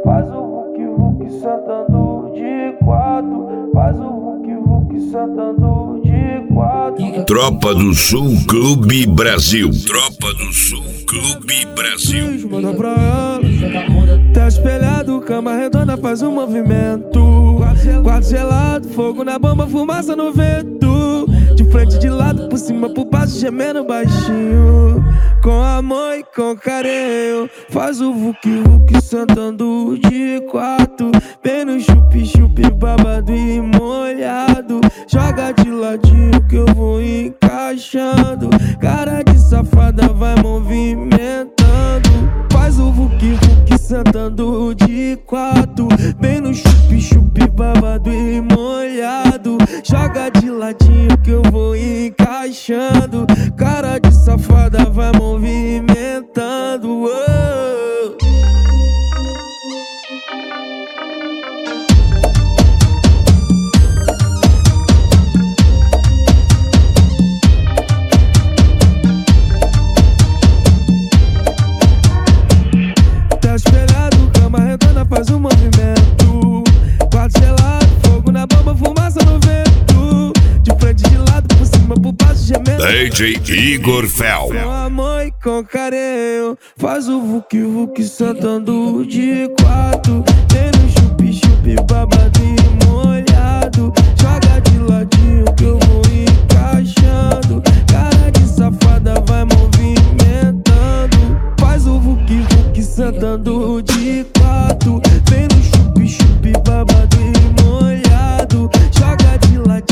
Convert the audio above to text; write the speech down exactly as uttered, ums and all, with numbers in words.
faz o Hulk Hulk sentando de quatro, faz o Hulk Hulk sentando de quatro. Tropa do Sul Clube Brasil. Tropa do Sul Clube Brasil. Manda pra ela, tá espelhado, cama redonda faz um movimento. Quarto gelado, fogo na bomba, fumaça no vento. De frente, de lado, por cima, por baixo, gemendo baixinho. Com amor e com carinho, faz o Hulk Hulk sentando de quatro. Bem no chup-chup, babado e molhado. Joga de ladinho que eu vou encaixando. Cara de safada vai movimentando. Faz o Hulk Hulk sentando de quatro. Bem no chup-chup, babado e molhado. Joga de ladinho que eu vou encaixando. Cara de safada vai movimentando. Oh. Tá espelhado, cama redonda faz um movimento. Quarto gelado, fogo na bomba, fumaça no vento. De frente, de lado, por cima, por baixo, gemendo. D J Igor Fel. Com amor e com carinho, faz o Hulk Hulk sentando de quatro. Tem no chup-chup, babado e molhado. Joga de ladinho que eu vou encaixando. Cara de safada vai movimentando. Faz o Hulk Hulk sentando de quatro. Vem no chup-chup, babado e molhado. Joga de ladinho